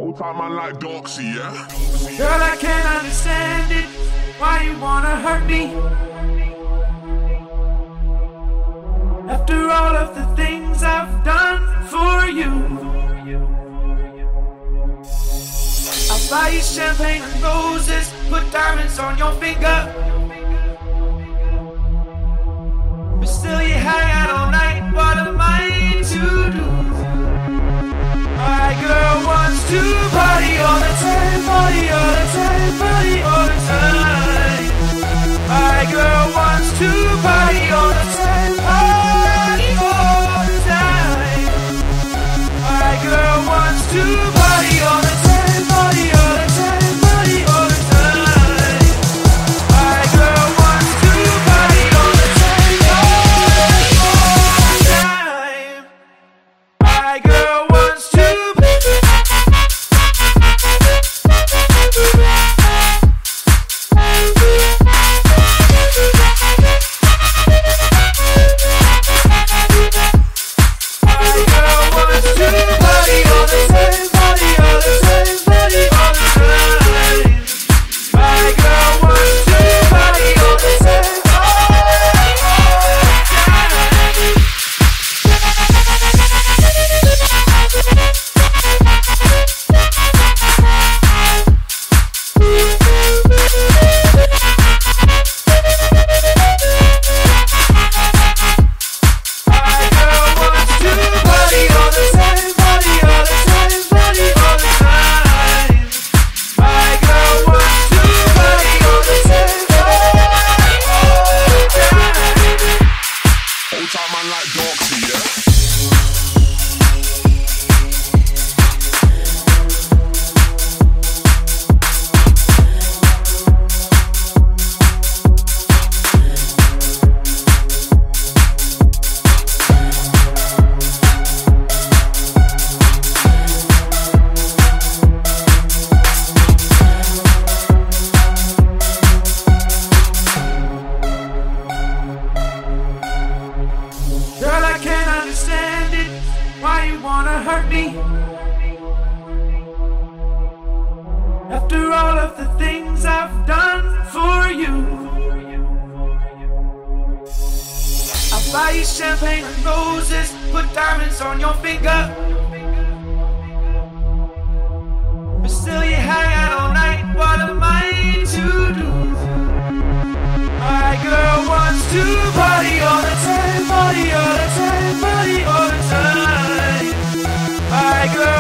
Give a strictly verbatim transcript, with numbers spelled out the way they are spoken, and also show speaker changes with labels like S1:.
S1: Whole time man like Doxy, yeah?
S2: Girl, I can't understand it. Why you wanna hurt me? After all of the things I've done for you, I'll buy you champagne and roses, put diamonds on your finger, but still you hang out all night. What am I to do? My girl wants to party all the time, party all the time, party all the time. My girl wants to party all the time, party all the time. My girl wants to party all the time, party all the time, party all the time. My girl wants to party all the time, party all the time. My girl wants to. Why you wanna hurt me? After all of the things I've done for you, I'll buy you champagne and roses, put diamonds on your finger, but still you hang out all night. What am I to do? My girl wants to party all the time, party all the time, party all the time. My girl